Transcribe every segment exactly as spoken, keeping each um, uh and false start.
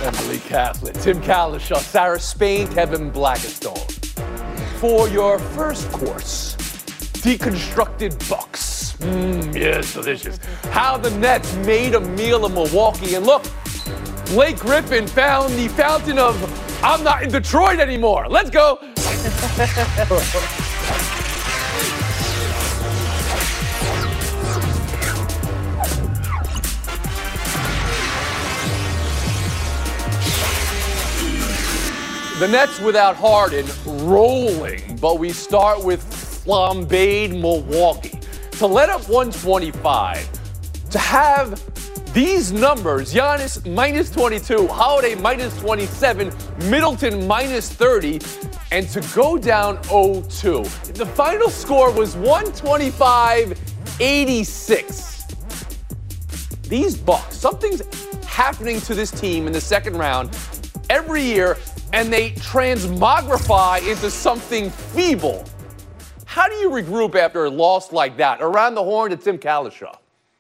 Emily Catholic, Tim Cowlishaw, Sarah Spain, Kevin Blackistone. For your first course, deconstructed Bucks. Mmm, yes, delicious. How the Nets made a meal of Milwaukee. And look, Blake Griffin found the fountain of I'm not in Detroit anymore. Let's go. The Nets without Harden rolling, but we start with flambéed Milwaukee. To let up one twenty-five, to have these numbers, Giannis minus twenty-two, Holiday minus twenty-seven, Middleton minus thirty, and to go down oh two. The final score was one twenty-five eighty-six. These Bucks, something's happening to this team in the second round every year, and they transmogrify into something feeble. How do you regroup after a loss like that? Around the horn to Tim Cowlishaw.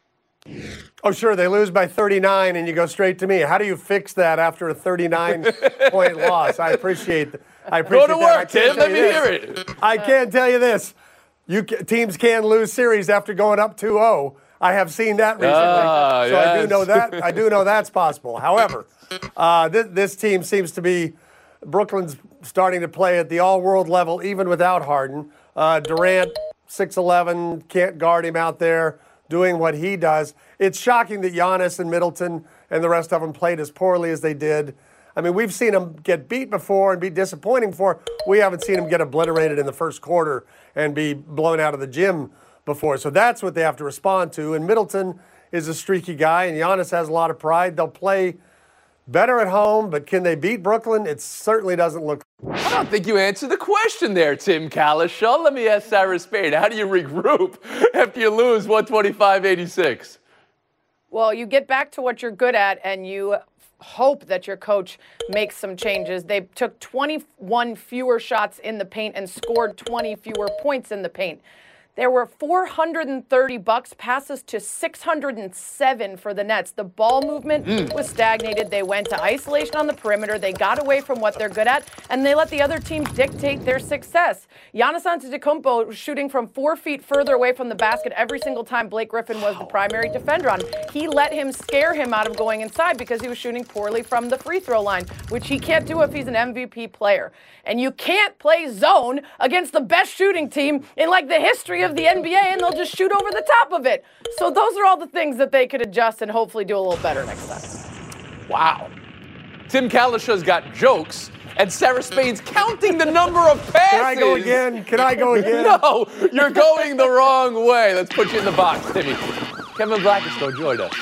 Oh, sure, they lose by thirty-nine, and you go straight to me. How do you fix that after a thirty-nine point loss? I appreciate that. I appreciate Go to that. work, Tim. Let me this. hear it. I can't tell you this. You teams can lose series after going up two oh. I have seen that recently, Ah, so yes. I do know that. I do know that's possible. However, uh, this, this team seems to be Brooklyn's starting to play at the all-world level, even without Harden. Uh, Durant, six eleven, can't guard him out there doing what he does. It's shocking that Giannis and Middleton and the rest of them played as poorly as they did. I mean, we've seen them get beat before and be disappointing before. We haven't seen them get obliterated in the first quarter and be blown out of the gym before. So that's what they have to respond to. And Middleton is a streaky guy, and Giannis has a lot of pride. They'll play better at home, but can they beat Brooklyn? It certainly doesn't look. I don't think you answered the question there, Tim Cowlishaw. Let me ask Sarah Spain. How do you regroup after you lose one twenty-five eighty-six? Well, you get back to what you're good at, and you hope that your coach makes some changes. They took twenty-one fewer shots in the paint and scored twenty fewer points in the paint. There were four hundred thirty Bucks passes to six hundred seven for the Nets. The ball movement mm. was stagnated. They went to isolation on the perimeter. They got away from what they're good at, and they let the other team dictate their success. Giannis Antetokounmpo was shooting from four feet further away from the basket every single time Blake Griffin was the primary defender on. He let him scare him out of going inside because he was shooting poorly from the free throw line, which he can't do if he's an M V P player. And you can't play zone against the best shooting team in like the history of the N B A, and they'll just shoot over the top of it. So those are all the things that they could adjust and hopefully do a little better next time. Wow. Tim Cowlishaw's got jokes, and Sarah Spain's counting the number of passes. Can I go again? Can I go again? No, you're going the wrong way. Let's put you in the box, Timmy. Kevin Blackistone joined us.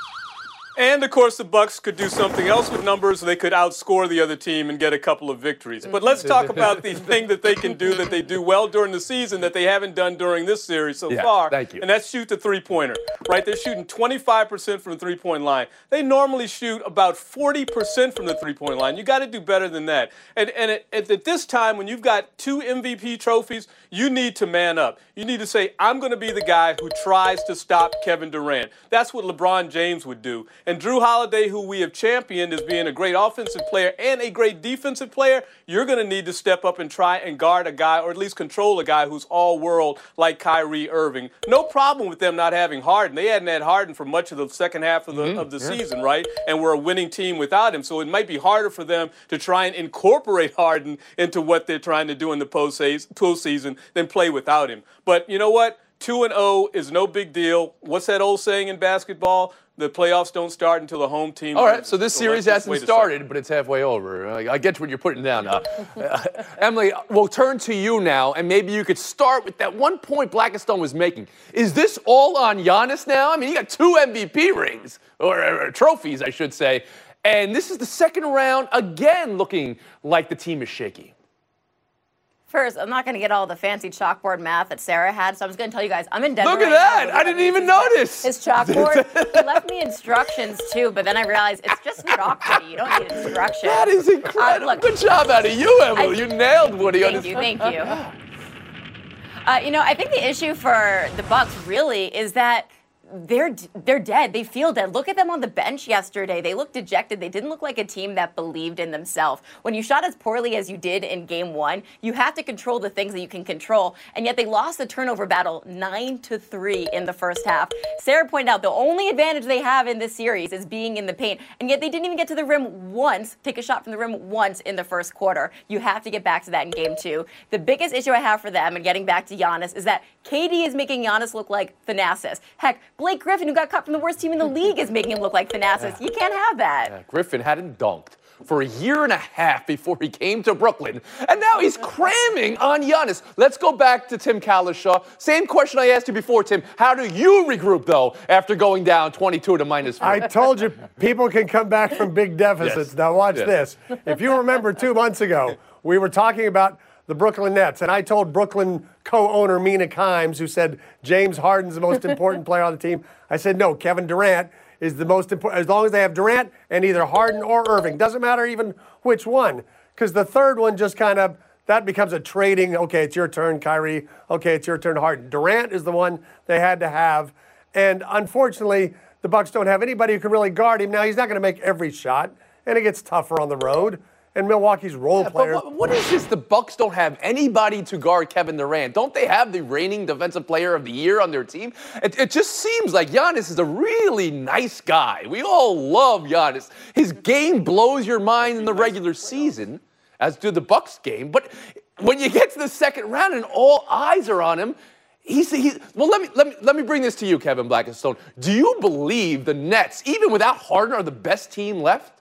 And, of course, the Bucks could do something else with numbers. They could outscore the other team and get a couple of victories. But let's talk about the thing that they can do that they do well during the season that they haven't done during this series so yeah, far. Thank you. And that's shoot the three-pointer, right? They're shooting twenty-five percent from the three-point line. They normally shoot about forty percent from the three-point line. You got to do better than that. And, and at, at this time, when you've got two M V P trophies, you need to man up. You need to say, I'm going to be the guy who tries to stop Kevin Durant. That's what LeBron James would do. And Drew Holiday, who we have championed as being a great offensive player and a great defensive player, you're going to need to step up and try and guard a guy, or at least control a guy who's all-world like Kyrie Irving. No problem with them not having Harden. They hadn't had Harden for much of the second half of the, mm-hmm. of the yeah. season, right? And we're a winning team without him. So it might be harder for them to try and incorporate Harden into what they're trying to do in the postseason than play without him. But you know what? two and oh is no big deal. What's that old saying in basketball? The playoffs don't start until the home team. All right, so this so series hasn't started, but it's halfway over. I get what you're putting down. Uh, uh, Emily, we'll turn to you now, and maybe you could start with that one point Blackistone was making. Is this all on Giannis now? I mean, he got two M V P rings, or, or trophies, I should say, and this is the second round, again looking like the team is shaky. First, I'm not going to get all the fancy chalkboard math that Sarah had, so I'm just going to tell you guys, I'm in Denver. Look at right that. I didn't even notice. His chalkboard. He left me instructions, too, but then I realized it's just chalkboard. You don't need instructions. That is incredible. Uh, look, Good job out of you, Emily. I, you nailed Woody on his. Thank you, thank you. Uh, you know, I think the issue for the Bucks really is that they're they're dead. They feel dead. Look at them on the bench yesterday. They looked dejected. They didn't look like a team that believed in themselves. When you shot as poorly as you did in game one, you have to control the things that you can control. And yet they lost the turnover battle nine to three in the first half. Sarah pointed out the only advantage they have in this series is being in the paint. And yet they didn't even get to the rim once, take a shot from the rim once in the first quarter. You have to get back to that in game two. The biggest issue I have for them, and getting back to Giannis, is that K D is making Giannis look like Thanasis. Heck, Blake Griffin, who got cut from the worst team in the league, is making him look like Thanasis. You can't have that. Yeah, Griffin hadn't dunked for a year and a half before he came to Brooklyn, and now he's cramming on Giannis. Let's go back to Tim Kalishaw. Same question I asked you before, Tim. How do you regroup, though, after going down twenty-two to minus four? I told you people can come back from big deficits. Yes. Now watch Yes. this. If you remember two months ago, we were talking about the Brooklyn Nets, and I told Brooklyn co-owner Mina Kimes, who said James Harden's the most important player on the team, I said, no, Kevin Durant is the most important, as long as they have Durant and either Harden or Irving. Doesn't matter even which one, because the third one just kind of, that becomes a trading, okay, it's your turn, Kyrie, okay, it's your turn, Harden. Durant is the one they had to have, and unfortunately, the Bucks don't have anybody who can really guard him. Now, he's not going to make every shot, and it gets tougher on the road. And Milwaukee's role Yeah, player. but what, what is this? The Bucks don't have anybody to guard Kevin Durant. Don't they have the reigning defensive player of the year on their team? It, it just seems like Giannis is a really nice guy. We all love Giannis. His game blows your mind in the regular season, as do the Bucks game. But when you get to the second round and all eyes are on him, he's, he's well. Let me let me let me bring this to you, Kevin Blackstone. Do you believe the Nets, even without Harden, are the best team left?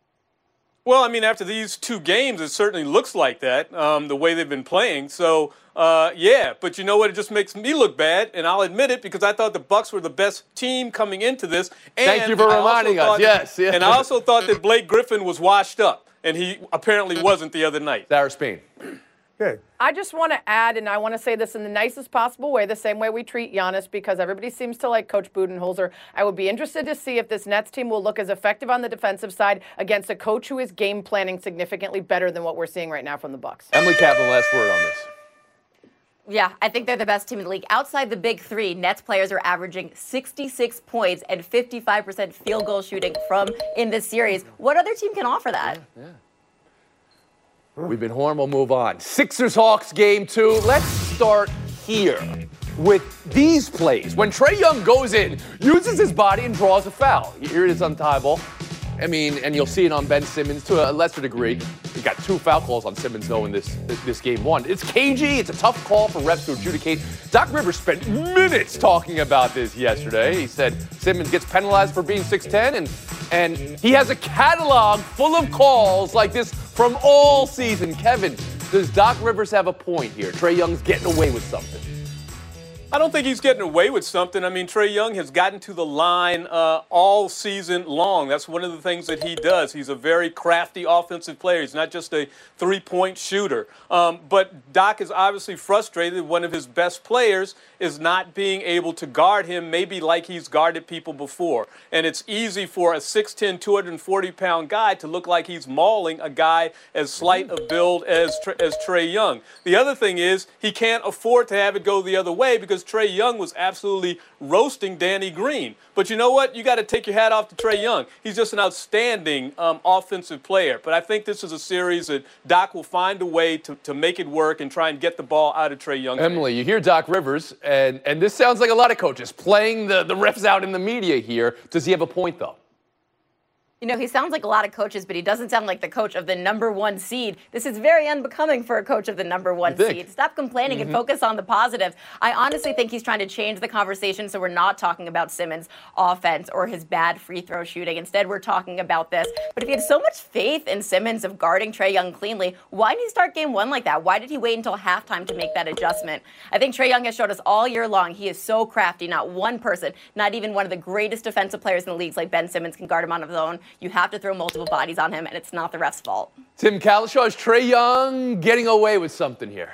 Well, I mean, after these two games, it certainly looks like that, um, the way they've been playing. So, uh, yeah, but you know what? It just makes me look bad, and I'll admit it, because I thought the Bucks were the best team coming into this. And Thank you for I reminding also us. thought Yes, that, yes. And I also thought that Blake Griffin was washed up, and he apparently wasn't the other night. Sarah Spain. Okay. I just want to add, and I want to say this in the nicest possible way, the same way we treat Giannis, because everybody seems to like Coach Budenholzer. I would be interested to see if this Nets team will look as effective on the defensive side against a coach who is game planning significantly better than what we're seeing right now from the Bucks. Emily Kaplan, last word on this. Yeah, I think they're the best team in the league. Outside the big three, Nets players are averaging sixty-six points and fifty-five percent field goal shooting from in this series. What other team can offer that? Yeah. yeah. We've been horn, we'll move on. Sixers-Hawks game two. Let's start here with these plays. When Trae Young goes in, uses his body and draws a foul. Here it is on tie ball. I mean, and you'll see it on Ben Simmons to a lesser degree. He got two foul calls on Simmons, though, in this, this game one. It's cagey. It's a tough call for refs to adjudicate. Doc Rivers spent minutes talking about this yesterday. He said Simmons gets penalized for being six ten, and, and he has a catalog full of calls like this from all season. Kevin, does Doc Rivers have a point here? Trae Young's getting away with something. I don't think he's getting away with something. I mean, Trae Young has gotten to the line uh, all season long. That's one of the things that he does. He's a very crafty offensive player. He's not just a three-point shooter. Um, but Doc is obviously frustrated. One of his best players is not being able to guard him, maybe like he's guarded people before. And it's easy for a six ten, two hundred forty pound guy to look like he's mauling a guy as slight of build as, as Trae Young. The other thing is he can't afford to have it go the other way, because Trae Young was absolutely roasting Danny Green. But you know what? You got to take your hat off to Trae Young. He's just an outstanding um, offensive player. But I think this is a series that Doc will find a way to, to make it work and try and get the ball out of Trae Young. Emily, you hear Doc Rivers, and, and this sounds like a lot of coaches playing the, the refs out in the media here. Does he have a point, though? You know, he sounds like a lot of coaches, but he doesn't sound like the coach of the number one seed. This is very unbecoming for a coach of the number one seed. Stop complaining mm-hmm. and focus on the positives. I honestly think he's trying to change the conversation, so we're not talking about Simmons' offense or his bad free throw shooting. Instead, we're talking about this. But if he had so much faith in Simmons of guarding Trae Young cleanly, why did he start game one like that? Why did he wait until halftime to make that adjustment? I think Trae Young has showed us all year long he is so crafty. Not one person, not even one of the greatest defensive players in the leagues like Ben Simmons can guard him on his own. You have to throw multiple bodies on him, and it's not the ref's fault. Tim Kalishaw, is Trae Young getting away with something here?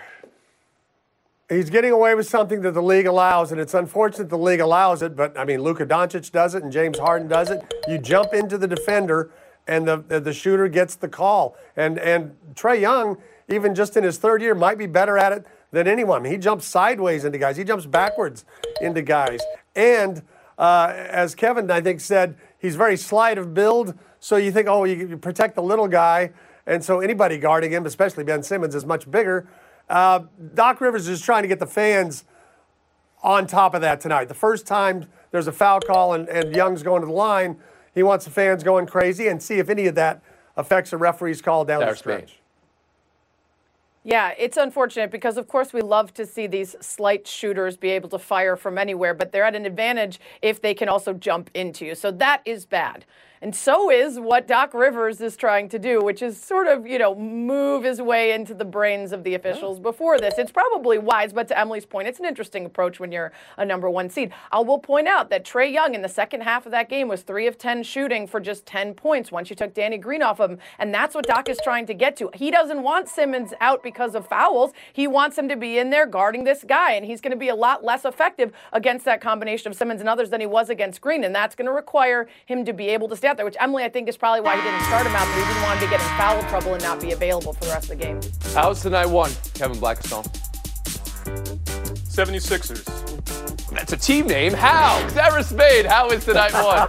He's getting away with something that the league allows, and it's unfortunate the league allows it, but, I mean, Luka Doncic does it and James Harden does it. You jump into the defender, and the the, the shooter gets the call. And, and Trae Young, even just in his third year, might be better at it than anyone. He jumps sideways into guys. He jumps backwards into guys. And Uh, as Kevin, I think, said, he's very slight of build, so you think, oh, you, you protect the little guy, and so anybody guarding him, especially Ben Simmons, is much bigger. Uh, Doc Rivers is trying to get the fans on top of that tonight. The first time there's a foul call and, and Young's going to the line, he wants the fans going crazy and see if any of that affects the referee's call down the stretch. Yeah, it's unfortunate because, of course, we love to see these slight shooters be able to fire from anywhere, but they're at an advantage if they can also jump into you. So that is bad. And so is what Doc Rivers is trying to do, which is sort of, you know, move his way into the brains of the officials before this. It's probably wise, but to Emily's point, it's an interesting approach when you're a number one seed. I will point out that Trae Young in the second half of that game was three of ten shooting for just ten points once you took Danny Green off of him. And that's what Doc is trying to get to. He doesn't want Simmons out because of fouls. He wants him to be in there guarding this guy, and he's going to be a lot less effective against that combination of Simmons and others than he was against Green. And that's going to require him to be able to stay out there, which Emily, I think, is probably why he didn't start him out, but he didn't want him to get in foul trouble and not be available for the rest of the game. How's tonight one, Kevin Blackstone? seventy-sixers. That's a team name. How? Sarah Spade, how is tonight one?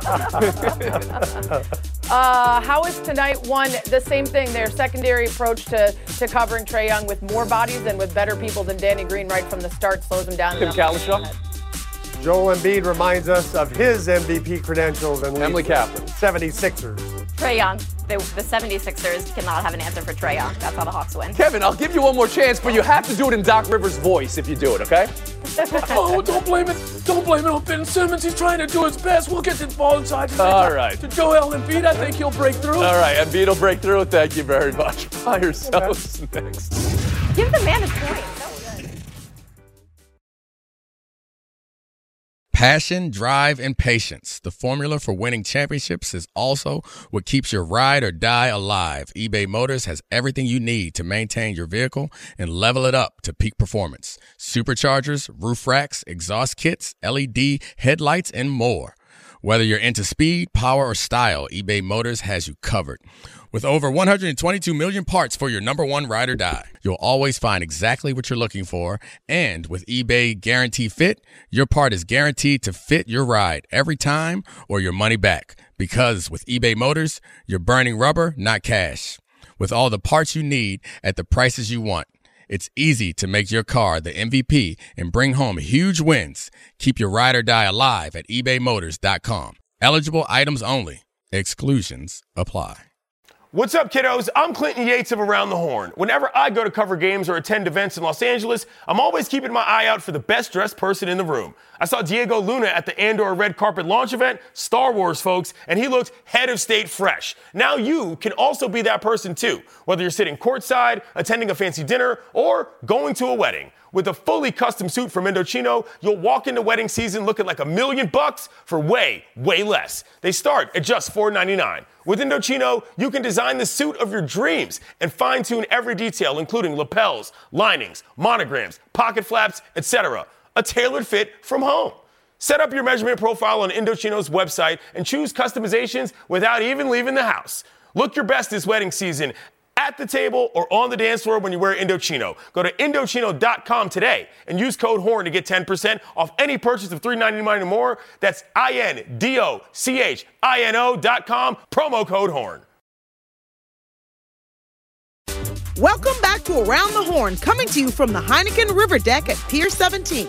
uh, how is tonight one? The same thing. Their secondary approach to, to covering Trae Young with more bodies and with better people than Danny Green right from the start slows him down. Tim Kalishaw? Joel Embiid reminds us of his M V P credentials and Emily Kaplan. seventy-sixers. Trae Young. The, the seventy-sixers cannot have an answer for Trae Young. That's how the Hawks win. Kevin, I'll give you one more chance, but you have to do it in Doc Rivers' voice if you do it, okay? Oh, don't blame it. Don't blame it on Ben Simmons. He's trying to do his best. We'll get the ball inside. All right. To Joel Embiid, I think he'll break through. All right, Embiid will break through. Thank you very much. Buy yourselves next. Give the man his point. Passion, drive, and patience. The formula for winning championships is also what keeps your ride or die alive. eBay Motors has everything you need to maintain your vehicle and level it up to peak performance. Superchargers, roof racks, exhaust kits, L E D headlights, and more. Whether you're into speed, power, or style, eBay Motors has you covered. With over one hundred twenty-two million parts for your number one ride or die, you'll always find exactly what you're looking for. And with eBay Guarantee Fit, your part is guaranteed to fit your ride every time or your money back. Because with eBay Motors, you're burning rubber, not cash. With all the parts you need at the prices you want, it's easy to make your car the M V P and bring home huge wins. Keep your ride or die alive at ebay motors dot com. Eligible items only. Exclusions apply. What's up, kiddos? I'm Clinton Yates of Around the Horn. Whenever I go to cover games or attend events in Los Angeles, I'm always keeping my eye out for the best-dressed person in the room. I saw Diego Luna at the Andor Red Carpet launch event, Star Wars, folks, and he looked head of state fresh. Now you can also be that person, too, whether you're sitting courtside, attending a fancy dinner, or going to a wedding. With a fully custom suit from Indochino, you'll walk into wedding season looking like a million bucks for way, way less. They start at just four ninety-nine. With Indochino, you can design the suit of your dreams and fine-tune every detail, including lapels, linings, monograms, pocket flaps, et cetera. A tailored fit from home. Set up your measurement profile on Indochino's website and choose customizations without even leaving the house. Look your best this wedding season at the table or on the dance floor when you wear Indochino. Go to Indochino dot com today and use code HORN to get ten percent off any purchase of three ninety-nine or more. That's I N D O C H I N O dot com, promo code HORN. Welcome back to Around the Horn, coming to you from the Heineken River Deck at Pier seventeen.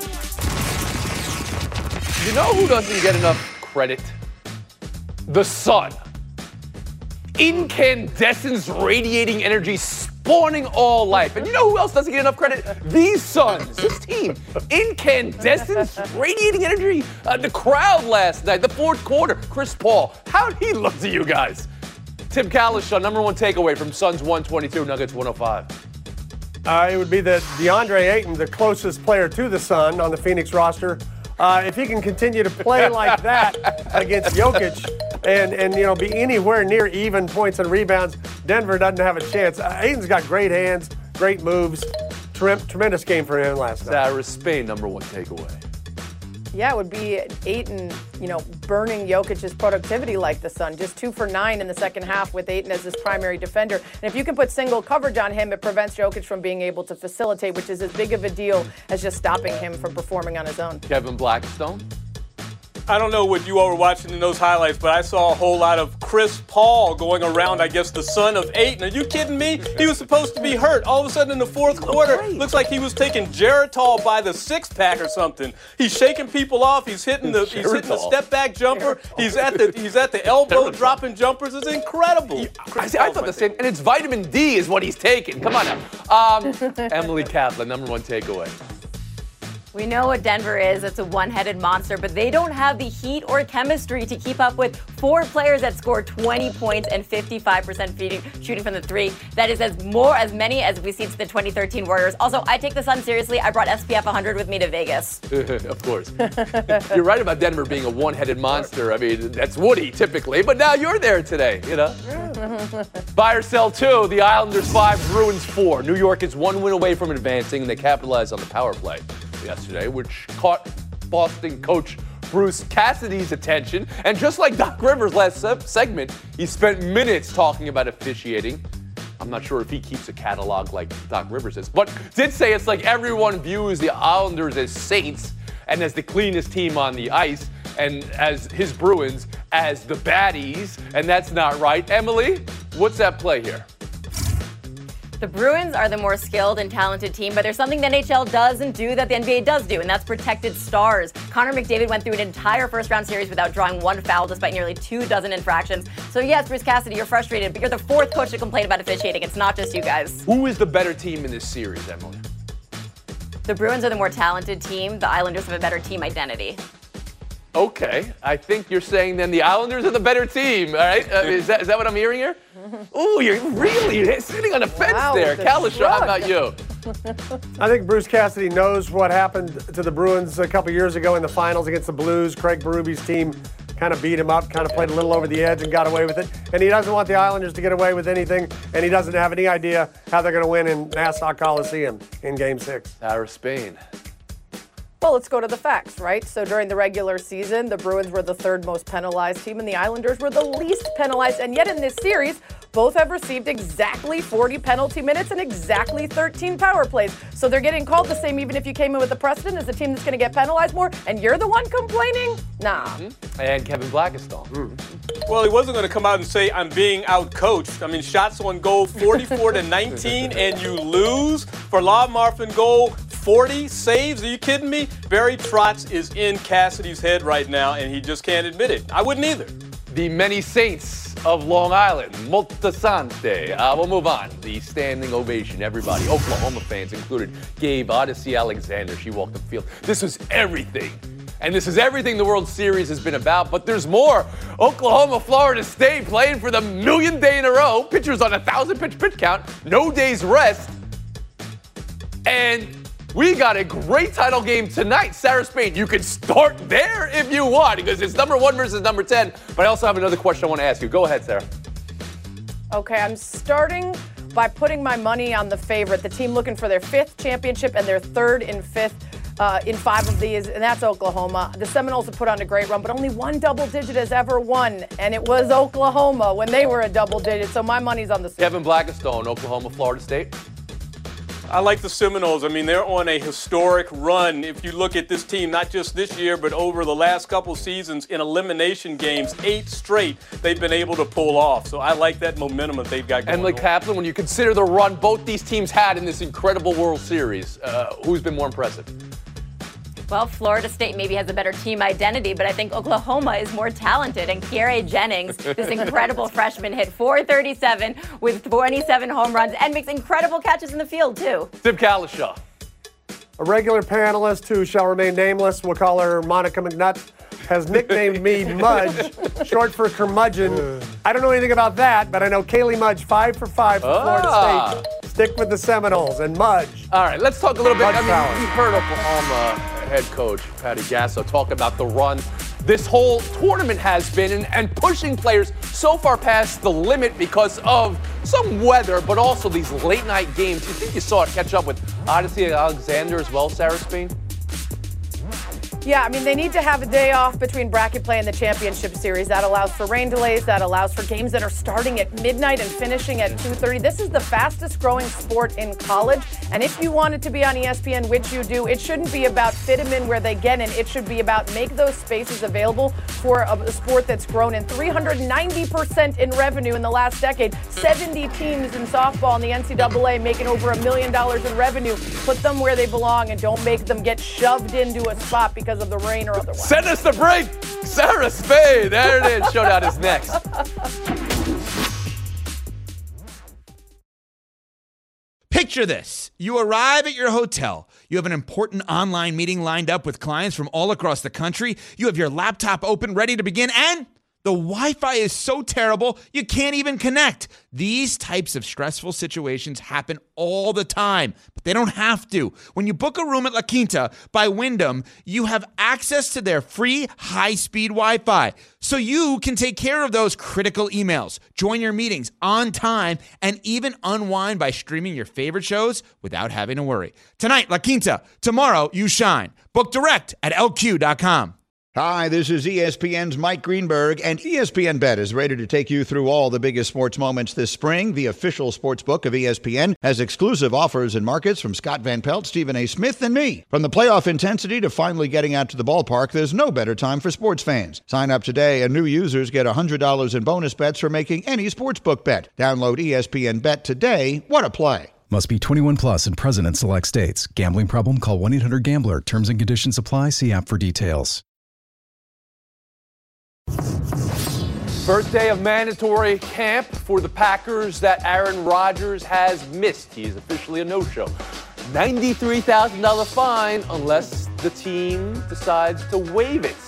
You know who doesn't get enough credit? The sun. Incandescence radiating energy spawning all life. And you know who else doesn't get enough credit? These Suns, this team. Incandescence radiating energy. Uh, the crowd last night, the fourth quarter. Chris Paul, how'd he look to you guys? Tim Kalishaw, number one takeaway from Suns one twenty-two, Nuggets one oh five. Uh, it would be that DeAndre Ayton, the closest player to the Sun on the Phoenix roster, uh, if he can continue to play like that against Jokic and, and you know be anywhere near even points and rebounds, Denver doesn't have a chance. Uh, Ayton's got great hands, great moves. Trem- tremendous game for him last night. Sarah Spain, number one takeaway. Yeah, it would be Ayton, you know, burning Jokic's productivity like the Sun. Just two for nine in the second half with Ayton as his primary defender. And if you can put single coverage on him, it prevents Jokic from being able to facilitate, which is as big of a deal as just stopping him from performing on his own. Kevin Blackstone. I don't know what you all were watching in those highlights, but I saw a whole lot of Chris Paul going around, I guess, the son of eight. Are you kidding me? He was supposed to be hurt. All of a sudden in the fourth quarter, looks like he was taking Geritol by the six-pack or something. He's shaking people off. He's hitting the he's hitting the step-back jumper. He's at the he's at the elbow dropping jumpers. It's incredible. Yeah, I, see, I thought the same. And it's vitamin D is what he's taking. Come on now. Um, Emily Kaplan, number one takeaway. We know what Denver is. It's a one-headed monster, but they don't have the heat or chemistry to keep up with four players that score twenty points and fifty-five percent shooting from the three. That is as more as many as we've seen to the twenty thirteen Warriors. Also, I take the Sun seriously. I brought S P F one hundred with me to Vegas. Of course. You're right about Denver being a one-headed monster. I mean, that's Woody typically, but now you're there today, you know? Buy or sell two. The Islanders five, Bruins four. New York is one win away from advancing, and they capitalized on the power play yesterday, which caught Boston coach Bruce Cassidy's attention. And just like Doc Rivers last se- segment, he spent minutes talking about officiating. I'm not sure if he keeps a catalog like Doc Rivers does, but did say it's like everyone views the Islanders as saints and as the cleanest team on the ice, and as his Bruins as the baddies, and that's not right. Emily, what's that play here? The Bruins are the more skilled and talented team, but there's something the N H L doesn't do that the N B A does do, and that's protected stars. Connor McDavid went through an entire first-round series without drawing one foul despite nearly two dozen infractions. So yes, Bruce Cassidy, you're frustrated, but you're the fourth coach to complain about officiating. It's not just you guys. Who is the better team in this series, Emily? The Bruins are the more talented team. The Islanders have a better team identity. Okay, I think you're saying then the Islanders are the better team, all right? Uh, is, that, is that what I'm hearing here? Ooh, you're really sitting on the fence Wow, there. the Kalisha, how shrug. about you? I think Bruce Cassidy knows what happened to the Bruins a couple years ago in the finals against the Blues. Craig Berube's team kind of beat him up, kind of played a little over the edge and got away with it. And he doesn't want the Islanders to get away with anything, and he doesn't have any idea how they're going to win in Nassau Coliseum in Game six. Sarah Spain. Well, let's go to the facts, right? So during the regular season, the Bruins were the third most penalized team, and the Islanders were the least penalized. And yet in this series, both have received exactly forty penalty minutes and exactly thirteen power plays. So they're getting called the same even if you came in with the precedent as a team that's going to get penalized more, and you're the one complaining? Nah. Mm-hmm. And Kevin Blackistone. Mm. Well, he wasn't going to come out and say, I'm being outcoached. I mean, shots on goal forty-four to nineteen, and you lose. For Law Marfin goal, forty saves. Are you kidding me? Barry Trotz is in Cassidy's head right now, and he just can't admit it. I wouldn't either. The many saints of Long Island, Moltisanti. Uh, we'll move on. The standing ovation, everybody. Oklahoma fans included gave Odyssey Alexander. She walked the field. This was everything. And this is everything the World Series has been about, but there's more. Oklahoma, Florida State playing for the millionth day in a row. Pitchers on a thousand pitch pitch count. No days rest. And we got a great title game tonight. Sarah Spain, you can start there if you want because it's number one versus number ten. But I also have another question I want to ask you. Go ahead, Sarah. Okay, I'm starting by putting my money on the favorite, the team looking for their fifth championship and their third and fifth uh, in five of these, and that's Oklahoma. The Seminoles have put on a great run, but only one double digit has ever won, and it was Oklahoma when they were a double digit, so my money's on the Kevin Blackistone, Oklahoma, Florida State. I like the Seminoles. I mean, they're on a historic run. If you look at this team, not just this year, but over the last couple seasons in elimination games, eight straight, they've been able to pull off. So I like that momentum that they've got going Emily on. Kaplan, when you consider the run both these teams had in this incredible World Series, uh, who's been more impressive? Well, Florida State maybe has a better team identity, but I think Oklahoma is more talented. And Kiere Jennings, this incredible freshman, hit four thirty-seven with twenty-seven home runs and makes incredible catches in the field, too. Tim Kalisha. A regular panelist who shall remain nameless, we'll call her Monica McNutt, has nicknamed me Mudge, short for curmudgeon. I don't know anything about that, but I know Kaylee Mudge, five for five for Ah. Florida State. Stick with the Seminoles and Mudge. All right, let's talk a little bit. Mudge I mean, power. you've heard Oklahoma head coach Patty Gasso talk about the run this whole tournament has been and, and pushing players so far past the limit because of some weather, but also these late night games. You think you saw it catch up with Odyssey Alexander as well, Sarah Spain? Yeah, I mean, they need to have a day off between bracket play and the championship series. That allows for rain delays. That allows for games that are starting at midnight and finishing at two thirty. This is the fastest growing sport in college. And if you want it to be on E S P N, which you do, it shouldn't be about fit them in where they get in. It should be about make those spaces available for a, a sport that's grown in three hundred ninety percent in revenue in the last decade. seventy teams in softball in the N C double A making over a million dollars in revenue. Put them where they belong and don't make them get shoved into a spot because of the rain or otherwise. Send us the break. Sarah Spain. There it is. Showdown is next. Picture this. You arrive at your hotel. You have an important online meeting lined up with clients from all across the country. You have your laptop open, ready to begin, and the Wi-Fi is so terrible, you can't even connect. These types of stressful situations happen all the time, but they don't have to. When you book a room at La Quinta by Wyndham, you have access to their free high-speed Wi-Fi, so you can take care of those critical emails, join your meetings on time, and even unwind by streaming your favorite shows without having to worry. Tonight, La Quinta. Tomorrow, you shine. Book direct at L Q dot com. Hi, this is E S P N's Mike Greenberg, and E S P N Bet is ready to take you through all the biggest sports moments this spring. The official sports book of E S P N has exclusive offers and markets from Scott Van Pelt, Stephen A. Smith, and me. From the playoff intensity to finally getting out to the ballpark, there's no better time for sports fans. Sign up today, and new users get one hundred dollars in bonus bets for making any sportsbook bet. Download E S P N Bet today. What a play. Must be twenty-one plus and present in select states. Gambling problem? Call one eight hundred gambler. Terms and conditions apply. See app for details. First day of mandatory camp for the Packers that Aaron Rodgers has missed. He is officially a no-show. ninety-three thousand dollars fine unless the team decides to waive it.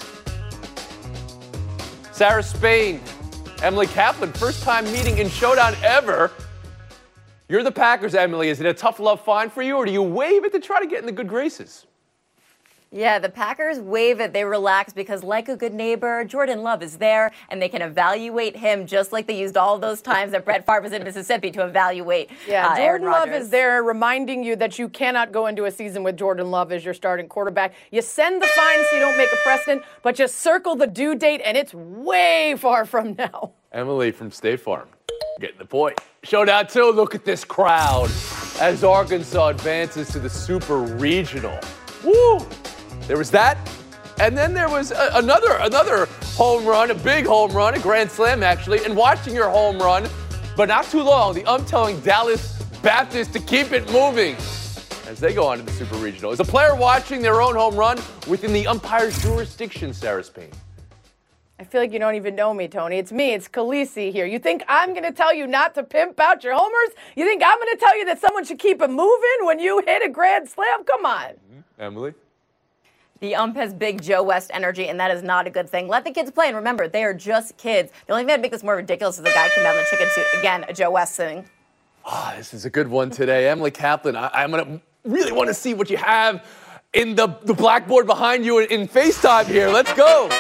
Sarah Spain, Emily Kaplan, first time meeting in Showdown ever. You're the Packers, Emily. Is it a tough love fine for you, or do you waive it to try to get in the good graces? Yeah, the Packers waive it. They relax because, like a good neighbor, Jordan Love is there, and they can evaluate him just like they used all those times that Brett Favre was in Mississippi to evaluate Yeah, uh, Jordan Aaron Love Rodgers. is there reminding you that you cannot go into a season with Jordan Love as your starting quarterback. You send the fine so you don't make a precedent, but you circle the due date, and it's way far from now. Emily from State Farm, getting the point. Showdown two, look at this crowd as Arkansas advances to the Super Regional. Woo! There was that, and then there was a, another another home run, a big home run, a grand slam actually, and watching your home run, but not too long, the ump telling Dallas Baptist to keep it moving as they go on to the Super Regional. Is a player watching their own home run within the umpire's jurisdiction, Sarah Spain? I feel like you don't even know me, Tony. It's me. It's Khaleesi here. You think I'm going to tell you not to pimp out your homers? You think I'm going to tell you that someone should keep it moving when you hit a grand slam? Come on. Mm-hmm. Emily? The ump has big Joe West energy, and that is not a good thing. Let the kids play, and remember, they are just kids. The only thing that makes this more ridiculous is the guy came out in the chicken suit. Again, a Joe West thing. Oh, this is a good one today. Emily Kaplan, I, I'm going to really want to see what you have in the, the blackboard behind you in, in FaceTime here. Let's go.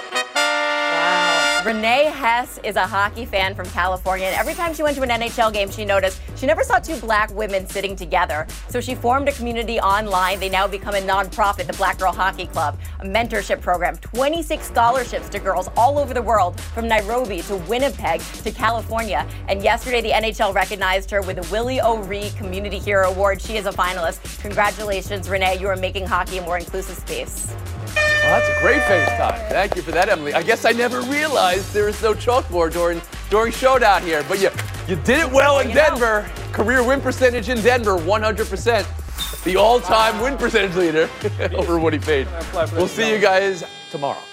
Renee Hess is a hockey fan from California, and every time she went to an N H L game, she noticed she never saw two black women sitting together. So she formed a community online. They now become a nonprofit, the Black Girl Hockey Club, a mentorship program, twenty-six scholarships to girls all over the world, from Nairobi to Winnipeg to California. And yesterday, the N H L recognized her with the Willie O'Ree Community Hero Award. She is a finalist. Congratulations, Renee. You are making hockey a more inclusive space. Well, that's a great FaceTime. Thank you for that, Emily. I guess I never realized there is no chalkboard during during Showdown here, but you you did it well in Denver. Know. Career win percentage in Denver, one hundred percent. The all-time win percentage leader over Woody Page. We'll see you guys tomorrow.